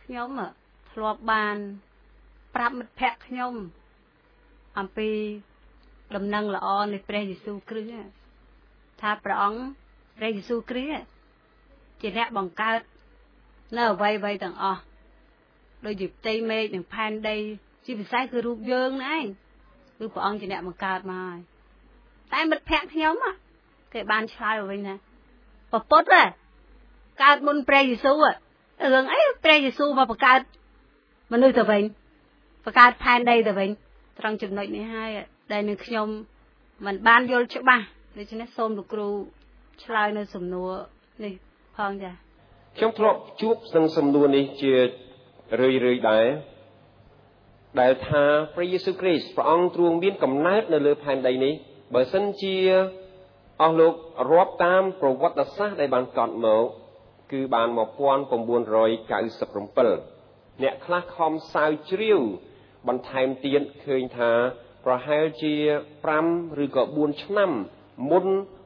ខ្ញុំធ្លាប់បានប្រាប់មិត្តភក្តិខ្ញុំអំពីដំណឹងល្អនៃព្រះយេស៊ូវគ្រីស្ទថាព្រះអង្គព្រះយេស៊ូវគ្រីស្ទជាអ្នកបង្កើតនៅអ្វីៗទាំងអស់ដូចជាផ្ទៃមេឃនិងផែនដីជាពិសេសគឺរូបយើងហ្នឹងឯងគឺព្រះអង្គជាអ្នកបង្កើតមកហើយតែមិត្តភក្តិខ្ញុំគេបានឆ្លើយមកវិញថាប្រពុតកើតមុនព្រះយេស៊ូវរឿងអីព្រះយេស៊ូវមកបង្កើតមនុស្សទៅវិញបង្កើតផែនដីទៅវិញត្រង់ចំណុចនេះហើយដែលនឹងខ្ញុំមិនបានយល់ច្បាស់ដូច្នេះសូមលោកគ្រូឆ្លើយនៅសំណួរនេះផងចាខ្ញុំធ្លាប់ជួបនឹងសំណួរនេះជារឿយៗដែលថាព្រះយេស៊ូវគ្រីស្ទព្រះអង្គទ្រង់មានកំណើតនៅលើផែនដីនេះបើសិនជាអស់លោករាប់តាមប្រវត្តិសាស្ត្រដែលបានកត់មកគឺបាន1997អ្នកខ្លះខំសាវជ្រាវបន្ថែមទៀតឃើញថាប្រហែលជា5ឬក៏4ឆ្នាំមុន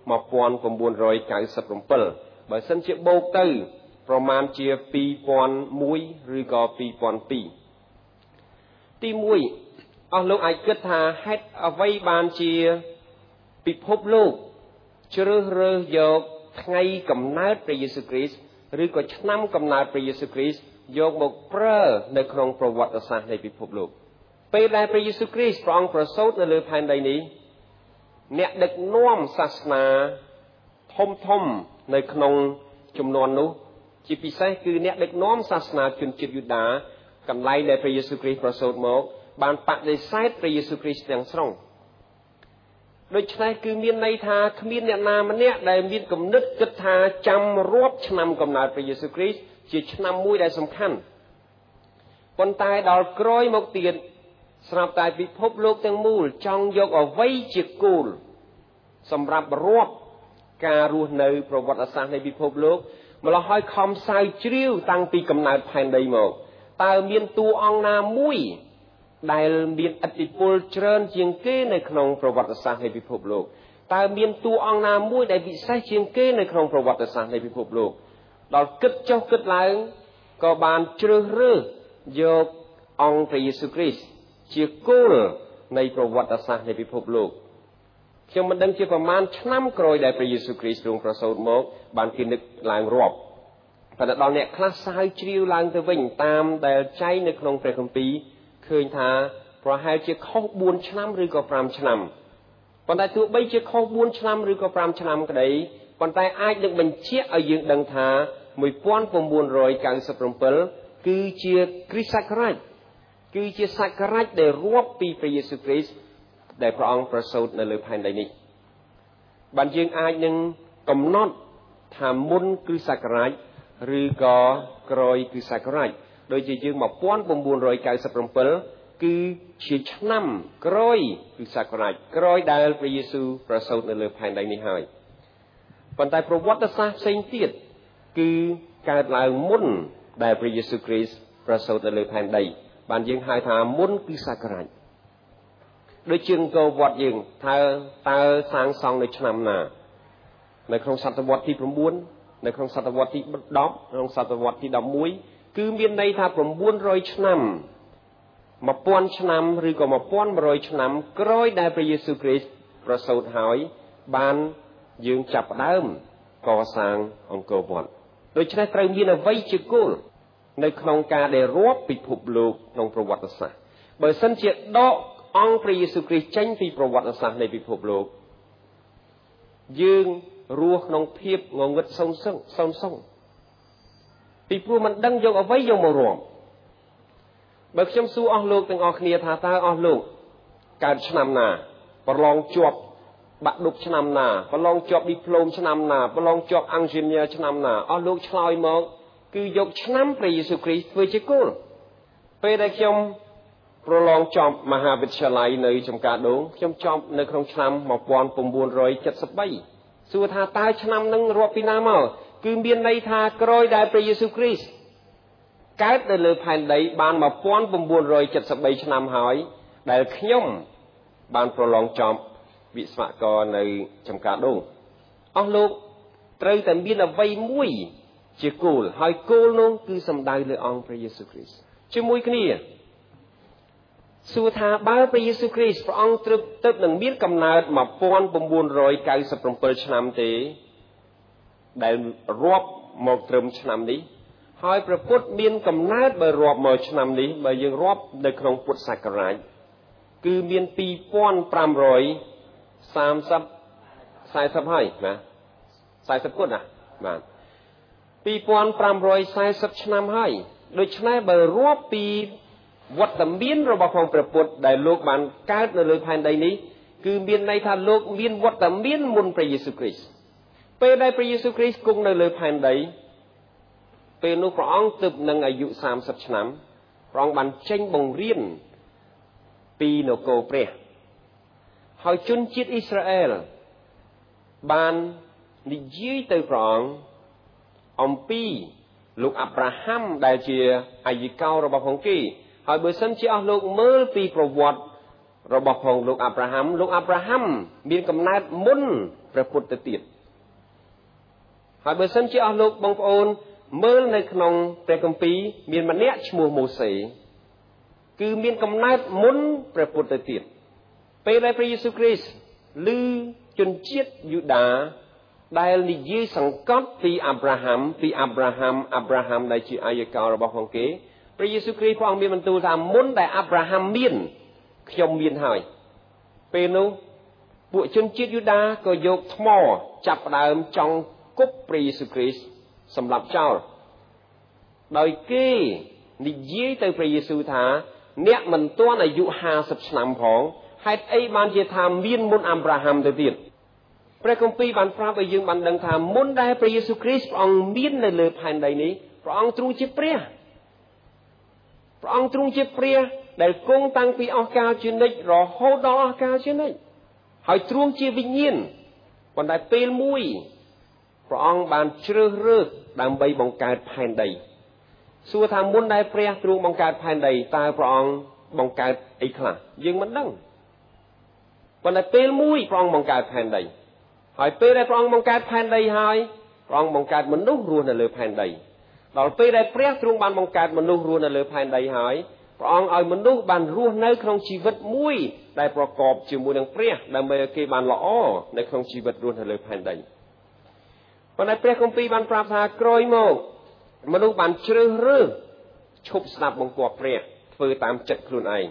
1997បើសិនជាបូកទៅប្រមាណជា2001ឬក៏2002ទី1អស់លោកអាចគិតថាហេតុអ្វីបានជាពិភពលោកជ្រើសរើសយកថ្ងៃកំណើតព្រះយេស៊ូវគ្រីស្ទឬក៏ឆ្នាំកំណើតព្រះយេស៊ូវគ្រីស្ទយកមកប្រើនៅក្នុងប្រវត្តិសាស្ត្រនៃពិភពលោកពេលដែលព្រះយេស៊ូវគ្រីស្ទព្រះអង្គប្រសូតនៅលើផែនដីនេះអ្នកដឹកនាំសាសនាធំនៅក្នុងចំនួននោះជាពិសេសគឺអ្នកដឹកនាំសាសនាជនជាតិយូដាកន្លែងដែលព្រះយេស៊ូវគ្រីស្ទប្រសូតមកបានបដិសេធព្រះយេស៊ូវគ្រីស្ទទាំងស្រុងដូច្នេះគឺមានន័យថាគ្មានអ្នកណាម្នាក់ដែលមានគំនិតគិតថាចាំរាប់ឆ្នាំកំណើតព្រះយេស៊ូវគ្រីស្ទជាឆ្នាំមួយដែលសំខាន់ប៉ុន្តែដល់ក្រោយមកទៀតស្រាប់តែពិភពលោកទាំងមូលចង់យកអ្វីជាគោលសម្រាប់រាប់ការរស់នៅប្រវត្តិសាស្ត្រនៃពិភពលោកម្ល៉េះហើយខំសាវជ្រាវតាំងពីកំណើតផែនដីមកតើមានតួអង្គណាមួយដែលមានឥទ្ធិពលច្រើនជាងគេនៅក្នុងប្រវត្តិសាស្ត្រនៃពិភពលោកតើមានតួអង្គណាមួយដែលពិសេសជាងគេនៅក្នុងប្រវត្តិសាស្ត្រនៃពិភពលោកដល់គិតចុះគិតឡើងក៏បានជ្រើសរើសយកអង្គព្រះយេស៊ូវគ្រីស្ទជាគោលនៃប្រវត្តិសាស្ត្រនៃពិភពលោកខ្ញុំមិនដឹងជាប្រមាណឆ្នាំក្រោយដែលព្រះយេស៊ូវគ្រីស្ទទ្រង់ប្រសូតមកបានគេនឹកឡើងរាប់ប៉ុន្តែដល់អ្នកខ្លះសាវជ្រាវឡើងទៅវិញតាមដែលចែងនៅក្នុងព្រះគម្ពីរឃើញថាប្រហែលជាខុស4ឆ្នាំឬក៏5ឆ្នាំប៉ុន្តែទោះបីជាខុស4ឆ្នាំឬក៏5ឆ្នាំក្តីប៉ុន្តែអាចនឹងបញ្ជាក់ឲ្យយើងដឹងថា1997គឺជាគ្រិស្តសករាជគឺជាសករាជដែលរាប់ពីព្រះយេស៊ូវគ្រីស្ទដែលព្រះអង្គប្រសូតនៅលើផែនដីនេះបានយើងអាចនឹងកំណត់ថាមុនគ្រិស្តសករាជឬក៏ក្រោយគ្រិស្តសករាជដូចជាយើង1997គឺជាឆ្នាំក្រោយគ្រិស្តសករាជក្រោយដែលព្រះយេស៊ូវប្រសូតនៅលើផែនដីនេះហើយប៉ុន្តែប្រវត្តិសាស្ត្រផ្សេងទៀតគឺកើតឡើងមុនដែលព្រះយេស៊ូវគ្រីស្ទប្រសូតនៅលើផែនដីបានយើងហៅថាមុនគ្រិស្តសករាជដូចជាអង្គរវត្តយើងតើសាងសង់នៅឆ្នាំណានៅក្នុងសតវត្សទី9នៅក្នុងសតវត្សទី10ក្នុងសតវត្សទី11គឺមានន័យថា900ឆ្នាំ1000ឆ្នាំឬក៏1100ឆ្នាំក្រោយដែលព្រះយេស៊ូវគ្រីស្ទប្រសូតហើយបានយើងចាប់ផ្ដើមកសាងអង្គរវត្តដូច្នេះត្រូវមានអ្វីជាគោលនៅក្នុងការដែលរាប់ពិភពលោកក្នុងប្រវត្តិសាស្ត្របើសិនជាដកអង្គព្រះយេស៊ូវគ្រីស្ទចេញពីប្រវត្តិសាស្ត្រនៃពិភពលោកយើងរស់ក្នុងភាពងងឹតសូន្យពីព្រោះមិនដឹងយកអ្វីយកមករាប់បើខ្ញុំសួរអស់លោកទាំងអស់គ្នាថាតើអស់លោកកើតឆ្នាំណាប្រឡងជាប់បាក់ឌុបឆ្នាំណាប្រឡងជាប់ឌីប្លូមឆ្នាំណាប្រឡងជាប់អង់ជីនីអឺឆ្នាំណាអស់លោកឆ្លើយមកគឺយកឆ្នាំព្រះយេស៊ូវគ្រីស្ទធ្វើជាគោលពេលដែលខ្ញុំប្រឡងចប់មហាវិទ្យាល័យនៅចំការដូងខ្ញុំចប់នៅក្នុងឆ្នាំ1973សួរថាតើឆ្នាំនឹងរាប់ពីណាមកគឺមានន័យថាក្រោយដែលព្រះយេស៊ូវគ្រីស្ទកើតនៅលើផែនដីបាន1973ឆ្នាំហើយដែលខ្ញុំបានប្រឡងចប់វិស្វករនៅចំការដូងអស់លោកត្រូវតែមានអ្វីមួយជាគោលហើយគោលនោះគឺសំដៅលើអង្គព្រះយេស៊ូវគ្រីស្ទជាមួយគ្នាសួរថាបើព្រះយេស៊ូវគ្រីស្ទព្រះអង្គត្រឹមទៅនឹងមានកំណើត1997ឆ្នាំទេដែលរាប់មកត្រឹមឆ្នាំនេះហើយព្រះពុទ្ធមានកំណើតបើរាប់មកឆ្នាំនេះបើយើងរាប់នៅក្នុងពុទ្ធសករាជគឺមាន2540ហើយណា40ពុទ្ធណាបាទ2540ឆ្នាំហើយដូច្នេះបើរាប់ពីវត្តមានរបស់ផងព្រះពុទ្ធដែលលោកបានកើតនៅលើផែនដីនេះគឺមានន័យថាលោកមានវត្តមានមុនព្រះយេស៊ូវគ្រីស្ទពេលដែលព្រះយេស៊ូវគ្រីស្ទគង់នៅលើផែនដីពេលនោះព្រះអង្គទើបនឹងអាយុ30ឆ្នាំព្រះអង្គបានចេញបង្រៀនពីនគរព្រះហើយជនជាតិអ៊ីស្រាអែលបាននិយាយទៅព្រះអង្គអំពីលោកអាប់រ៉ាហាំដែលជាអាយកោរបស់ផងគេហើយបើសិនជាអស់លោកមើលពីប្រវត្តិរបស់ផងលោកអាប់រ៉ាហាំមានកំណើតមុនព្រះពុទ្ធទៅទៀតហើយបើសិនជាអស់លោកបងប្អូនមើលនៅក្នុងព្រះគម្ពីរមានម្នាក់ឈ្មោះម៉ូសេគឺមានកំណើតមុនព្រះពុទ្ធទៅទៀតពេលដែលព្រះយេស៊ូវគ្រីស្ទឮជនជាតិយូដាដែលនិយាយសង្កត់ពីអាប់រ៉ាហាំដែលជាអាយកោរបស់ផងគេព្រះយេស៊ូវគ្រីស្ទព្រះអង្គមានបន្ទូលថាមុនដែលអាប់រ៉ាហាំមានខ្ញុំមានហើយពេលនោះពួកជនជាតិយូដាក៏យកថ្មចាប់ផ្ដើមចង់គប់ព្រះយេស៊ូវគ្រីស្ទសម្លាប់ចោលដោយគេនិយាយទៅព្រះយេស៊ូវថាអ្នកមិនទាន់អាយុ50ឆ្នាំផងហេតុអីបានជាថាមានមុនអាប់រ៉ាហាំទៅទៀតព្រះគម្ពីរបានប្រាប់ឲ្យយើងបានដឹងថាមុនដែលព្រះយេស៊ូវគ្រីស្ទព្រះអង្គមាននៅលើផែនដីនេះព្រះអង្គទ្រង់ជាព្រះដែលគង់តាំងពីអស់កលជានិច្ចរហូតដល់អស់កលជានិច្ចហើយទ្រង់ជាវិញ្ញាណប៉ុន្តែពេលមួយព្រះអង្គបានជ្រើសរើសដើម្បីបង្កើតផែនដីសួរថាមុនដែលព្រះទ្រង់បង្កើតផែនដីតើព្រះអង្គបង្កើតអីខ្លះយើងមិនដឹងប៉ុន្តែពេលមួយព្រះអង្គបង្កើតផែនដីហើយពេលដែលព្រះអង្គបង្កើតផែនដីហើយព្រះអង្គបង្កើតមនុស្សរស់នៅលើផែនដីដល់ពេលដែលព្រះទ្រង់បានបង្កើតមនុស្សរស់នៅលើផែនដីហើយព្រះអង្គឲ្យមនុស្សបានរស់នៅក្នុងជីវិតមួយដែលប្រកបជាមួយនឹងព្រះដើម្បីឲ្យគេបានល្អនៅក្នុងជីវិតរស់នៅលើផែនដីប៉ុន្តែព្រះគម្ពីរបានប្រាប់ថាក្រោយមកមនុស្សបានជ្រើសរើសឈប់ស្ដាប់បង្គាប់ព្រះធ្វើតាមចិត្តខ្លួនឯង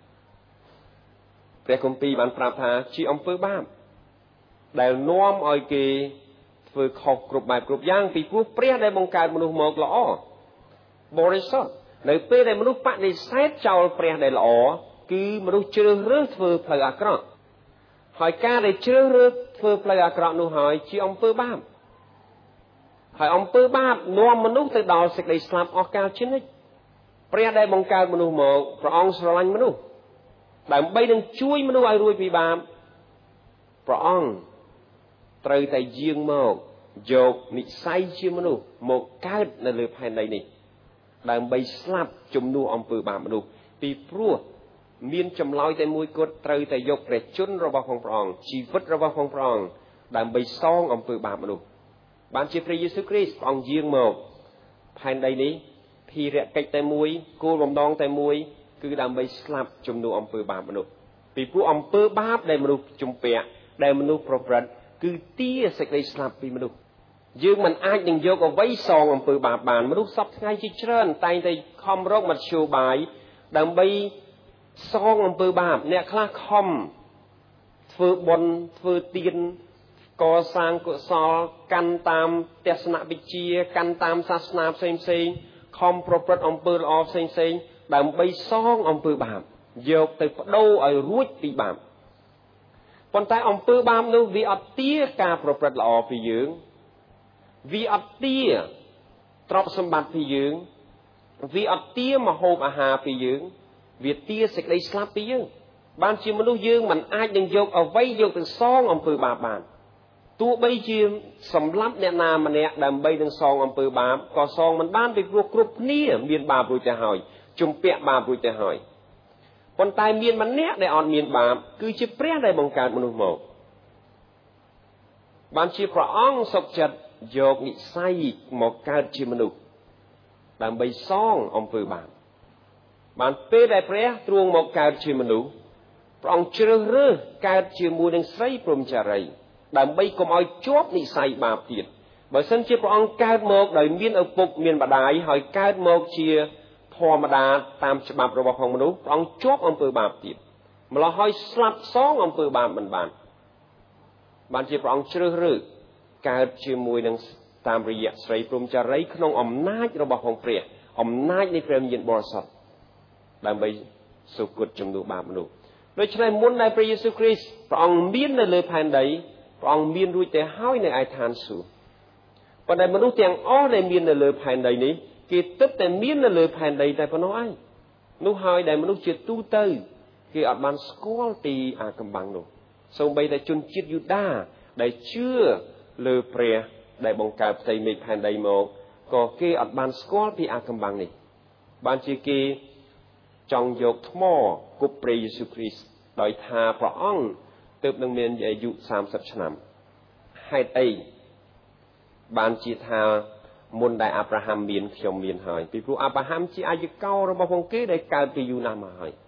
ព្រះគម្ពីរបានប្រាប់ថាជាអំពើបាបដែលនាំឲ្យគេធ្វើខុសគ្រប់បែបគ្រប់យ៉ាងពីព្រោះព្រះដែលបង្កើតមនុស្សមកល្អបរិសុទ្ធនៅពេលដែលមនុស្សបដិសេធចោលព្រះដែលល្អគឺមនុស្សជ្រើសរើសធ្វើផ្លូវអាក្រក់ហើយការដែលជ្រើសរើសធ្វើផ្លូវអាក្រក់នោះហើយជាអំពើបាបហើយអំពើបាបនាំមនុស្សទៅដល់សេចក្តីស្លាប់អស់កលជានិច្ចព្រះដែលបង្កើតមនុស្សមកព្រះអង្គស្រឡាញ់មនុស្សដើម្បីនឹងជួយមនុស្សឲ្យរួចពីបាបព្រះអង្គត្រូវតែយាងមកយកនិស្ស័យជាមនុស្សមកកើតនៅលើផែនដីនេះដើម្បីស្លាប់ជំនួសអំពើបាបមនុស្សពីព្រោះមានចម្លើយតែមួយគត់ត្រូវតែយកព្រះជន្មរបស់ផងព្រះអង្គជីវិតរបស់ផងព្រះអង្គដើម្បីសងអំពើបាបមនុស្សបានជាព្រះយេស៊ូវគ្រីស្ទព្រះអង្គយាងមកផែនដីនេះភារកិច្ចតែមួយគោលបំណងតែមួយគឺដើម្បីស្លាប់ជំនួសអំពើបាបមនុស្សពីព្រោះអំពើបាបដែលមនុស្សជំពាក់ដែលមនុស្សប្រព្រឹត្តគឺទាសេចក្តីស្លាប់ពីមនុស្សយើងមិនអាចនឹងយកអ្វីសងអំពើបាបបានមនុស្សសពថ្ងៃជាច្រើនតែងតែខំរកមធ្យោបាយដើម្បីសងអំពើបាបអ្នកខ្លះខំធ្វើបុណ្យធ្វើទានកសាងកុសលកាន់តាមទស្សនវិជ្ជាកាន់តាមសាសនាផ្សេងខំប្រព្រឹត្តអំពើល្អផ្សេងដើម្បីសងអំពើបាបយកទៅបដូរឲ្យរួចពីបាបប៉ុន្តែអំពើបាបនោះវាអត់ទាការប្រព្រឹត្តល្អពីយើងវាអត់ទាទ្រព្យសម្បត្តិពីយើងវាអត់ទាម្ហូបអាហារពីយើងវាទាសេចក្តីស្លាប់ពីយើងបានជាមនុស្សយើងមិនអាចនឹងយកអ្វីយកទៅសងអំពើបាបបានទោះបីជាសម្លាប់អ្នកណាម្នាក់ដើម្បីនឹងសងអំពើបាបក៏សងមិនបានពីព្រោះគ្រប់គ្នាមានបាបរួចទៅហើយជំពាក់បាបរួចទៅហើយប៉ុន្តែមានម្នាក់ដែលអត់មានបាបគឺជាព្រះដែលបង្កើតមនុស្សមកបានជាព្រះអង្គសុខចិត្តយកនិស្ស័យមកកើតជាមនុស្សដើម្បីសងអំពើបាបបានពេលដែលព្រះទ្រង់មកកើតជាមនុស្សព្រះអង្គជ្រើសរើសកើតជាមួយនឹងស្រីព្រហ្មចារីដើម្បីកុំឲ្យជាប់និស្ស័យបាបទៀតបើសិនជាព្រះអង្គកើតមកដោយមានឪពុកមានម្ដាយហើយកើតមកជាធម្មតាតាមច្បាប់របស់ផងមនុស្សព្រះអង្គជាប់អំពើបាបទៀតម្ល៉េះហើយស្លាប់សងអំពើបាបមិនបានជាព្រះអង្គជ្រើសរើសកើតជាមួយនឹងតាមរយៈស្រីព្រហ្មចារីក្នុងអំណាចរបស់ផងព្រះអំណាចនៃព្រះវិញ្ញាណបរិសុទ្ធដើម្បីសុគតជំនួសបាបមនុស្សដូច្នេះមុនដែលព្រះយេស៊ូវគ្រីស្ទព្រះអង្គមាននៅលើផែនដីព្រះអង្គមានរួចទៅហើយនៅឯឋានសួគ៌ប៉ុន្តែមនុស្សទាំងអស់ដែលមាននៅលើផែនដីនេះគេទើបតែមាននៅលើផែនដីតែប៉ុណ្ណោះឯងនោះហើយដែលមនុស្សជាទូទៅគេអត់បានស្គាល់ពីអាកំបាំងនោះសូម្បីតែជនជាតិយូដាដែលជឿលើព្រះដែលបង្កើតផ្ទៃមេឃផែនដីមកក៏គេអត់បានស្គាល់ពីអាកំបាំងនេះបានជាគេចង់យកថ្មគប់ព្រះយេស៊ូវគ្រីស្ទដោយថាព្រះអង្គទើបនឹងមានអាយុ30ឆ្នាំហេតុអីបានជាថាមុនដែលអាប់រ៉ាហាំមានខ្ញុំមានហើយពីព្រោះអាប់រ៉ាហាំជាអាយកោរបស់ផងគេដែលកើតពីយូរណាស់មកហើយ